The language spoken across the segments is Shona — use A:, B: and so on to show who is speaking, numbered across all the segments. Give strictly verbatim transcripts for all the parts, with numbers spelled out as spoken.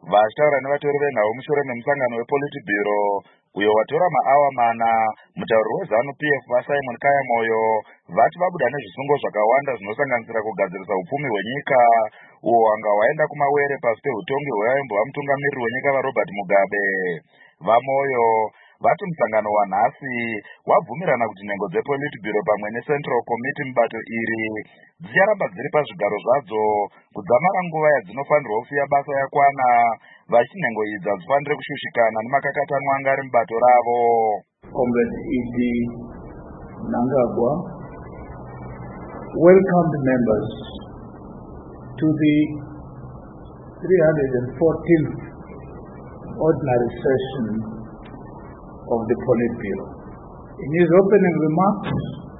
A: Vashtaura nevatori venhau mushure memusangano wePolitburo uyo watora maawa mana, mutauri weZANU-P F vaSimon Kaya Moyo vati vabuda nezvisungo zvakawanda zvinosanganisira kugadzirisa upfumi hwenyika uwo wanga waenda kumawere pasi pehutongi hwevaimbova mutungamiriri wenyika vaRobert Mugabe. VaMoyo vati musangano wanhasi wabvumirana kuti nhengo dzePolitburo pamwe neCentral Committee mubato iri dzicharamba dziri pazvigaro zvadzo kudzamara nguva yadzinofanirwa kusiya basa yakwana, vachiti nhengo idzi hadzifanire kushushikana nemakakatanwa anga ari mubato ravo.
B: Comrade Idi Nangagwa welcomed members to the three hundred fourteenth ordinary session of the Politburo. In his opening remarks,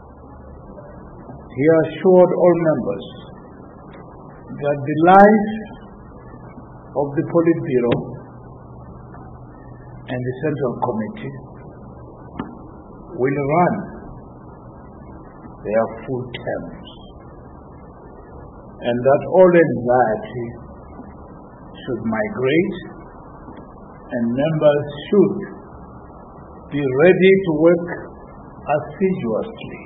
B: he assured all members that the life of the Politburo and the Central Committee will run their full terms, and that all anxiety should migrate and members should be ready to work assiduously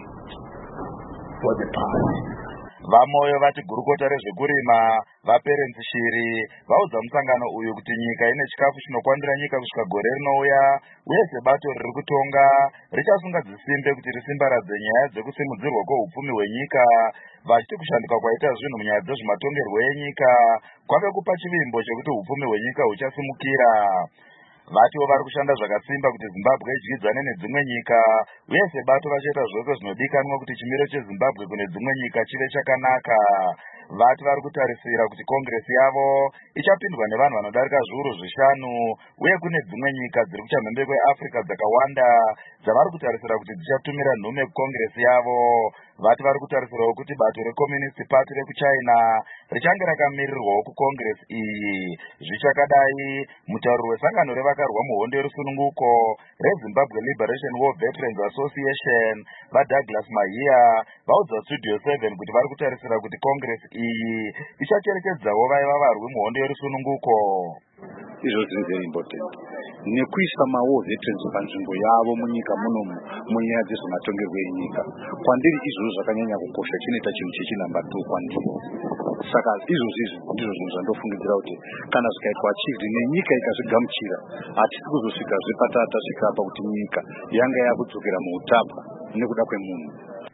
B: for the party.
A: VaMoyo vati gurukota rezvekurima vaPerence Shiri vaudza musangano uyu kuti nyika ine chikafu chinokwanira nyika kusvika gore rinouya, uye sebato riri kutonga richasunga dzisimbe kuti risimbaradze nyaya dzekusimudzirwa kweupfumi hwenyika, vachiti kushanduka kwaita zvinhu munyaya dzezvematongerwo enyika kwave kupa chivimbo chekuti upfumi hwenyika huchasimukira. Vatiwo vari kushanda zvakasimba kuti Zimbabwe idyidzane nedzimwe nyika, uye sebato vachaita zvose zvinodikanwa kuti chimiro cheZimbabwe kune dzimwe nyika chive chakanaka. Vati vari kutarisira kuti kongresi yavo ichapindwa nevanhu vanodarika zviuru zvishanu, uye kune dzimwe nyika dziri kuchamhembe kweAfrica dzakawanda dzavari kutarisira kuti dzichatumira nhume kukongresi yavo. Vati vari kutarisirawo kuti bato reCommunist Party rekuChina richange rakamirirwawo kukongresi iyi. Zvichakadai, mutauri wesangano revakarwa muhondo yerusununguko reZimbabwe Liberation War Veterans Association vaDouglas Mahia vaudza Studio seven kuti vari kutarisira kuti kongresi iyi ichacherekedzawo vaiva varwi muhondo yerusununguko.
C: Izvo zviri very important nekuisa mawo veterans panzvimbo yavo munyika munomu munyaya dzezvematongerwo enyika. Kwandiri izvozvo zvakanyanya kukosha, chinoita chinhu chechinamba two kwandiri. Saka izvozvo izvi ndizvo zvinhu zvandofungidzira kuti kana zvikaitwa achieved nenyika ikazvigamuchira, hatisi kuzosvikazve patatasvika apa kuti nyika yanga yakudzokera muutapwa nekuda kwemunhu.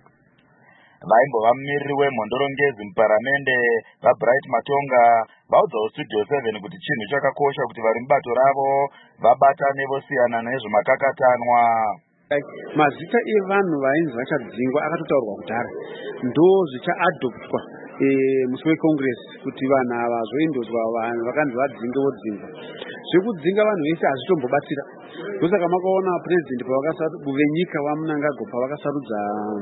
A: Vaimbova mumiriri wemhondorongezi muparamende vaBright Matonga vaudzawo Studio seven kuti chinhu chakakosha kuti vari mubato ravo vabatane vosiyana nezvemakakatanwa.
D: Mazita evanhu vainzi vachadzingwa akatotaurwa kudhara, ndo zvichaadoptwa musi weCongress kuti vanhu ava zoindozwa vanhu vakanzi vadzinge vodzingwa. Zvekudzinga vanhu vese hazvitombobatsira. Ndosaka makaona president venyika vaMnangagwa pavakasarudza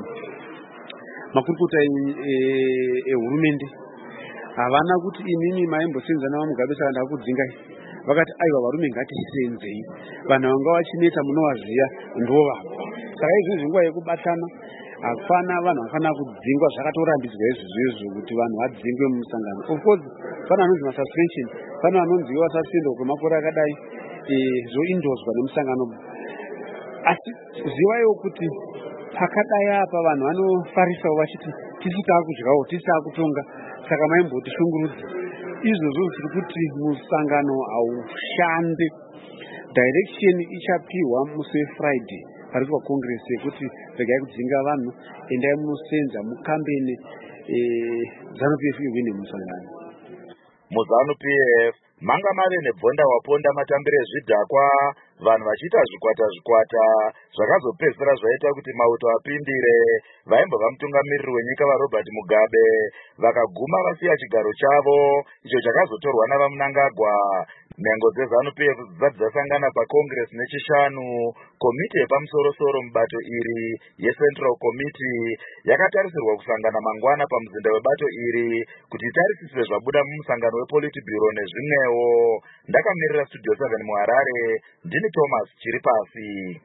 D: makurukota ehurumende, havana kuti inini maimbosenzana vaMugabe saka ndakudzingai. Vakati aiwa varume ngatisenzei, vanhu vanga vachineta munovaziya ndova. Saka izvi zvinguva yekubatana, hapana vanhu vafana kudzingwa, zvakatorambidzwa izvozvo izvo kuti vanhu vadzingwe mumusangano. Of course pana vanonzi masuspension, pana vanonzi vasasendwa kwemakore akadai zvoindozwa nemusangano. Asi zivaiwo kuti pakadai apa vanhu vanofarisawo vachiti tisi taakudyawo tisi taakutonga, saka maimboti shungurudza. Izvozvo zviri kuti musangano haushande. Direction ichapiwa musi weFriday pari pakongresi yekuti regai kudzinga vanhu, endai munosenza mukambene ZANU-P F iwine musangano.
A: MuZANU-P F manga mave nebvonda waponda matambire ezvidhakwa, vanhu vachiita zvikwata zvikwata zvakazopedzisira zvaita kuti mauto apindire. Vaimbova mutungamiriri wenyika vaRobert Mugabe vakaguma vasiya chigaro chavo icho chakazotorwa navaMnangagwa. Nhengo dzeZANU-P F dzisati dzasangana pakongresi nechishanu, komiti yepamusorosoro mubato iri yeCentral Committee yakatarisirwa kusangana mangwana pamuzinda webato iri kuti itarisiswe zvabuda mumusangano wePolitburo nezvimwewo. Ndakamirira Studio seven muHarare, ndini Thomas Chiripasi.